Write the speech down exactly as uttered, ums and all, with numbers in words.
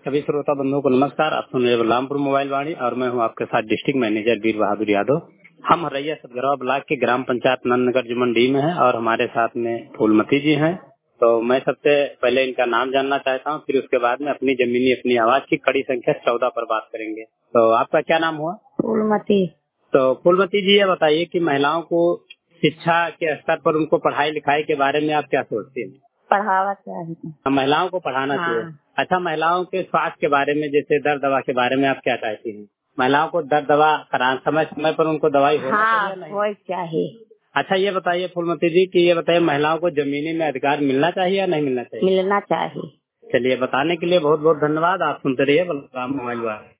सभी श्रोता बंधुओं को नमस्कार। आप सुन रहे बलरामपुर मोबाइल वाणी और मैं हूं आपके साथ डिस्ट्रिक्ट मैनेजर वीर बहादुर यादव। हम हरैया सतगरवा ब्लॉक के ग्राम पंचायत नंदनगर जुमंडी में है और हमारे साथ में फूलमती जी हैं। तो मैं सबसे पहले इनका नाम जानना चाहता हूं, फिर उसके बाद में अपनी जमीनी अपनी आवाज की कड़ी संख्या चौदह पर बात करेंगे। तो आपका क्या नाम हुआ? फूलमती। तो फूलमती जी, ये बताइए कि महिलाओं को शिक्षा के स्तर पर उनको पढ़ाई लिखाई के बारे में आप क्या सोचते हैं? पढ़ावा चाहिए, महिलाओं को पढ़ाना चाहिए। हाँ। अच्छा, महिलाओं के स्वास्थ्य के बारे में, जैसे दर्द दवा के बारे में आप क्या चाहती हैं? महिलाओं को दर्द दवा कराना, समय समय पर उनको दवाई होना हाँ, चाहिए नहीं? वही चाहिए। अच्छा, ये बताइए फूलमती जी कि ये बताइए महिलाओं को जमीनी में अधिकार मिलना चाहिए या नहीं मिलना चाहिए? मिलना चाहिए। चलिए, बताने के लिए बहुत बहुत धन्यवाद। आप सुनते रहिए बलराम मोबाइल वाणी।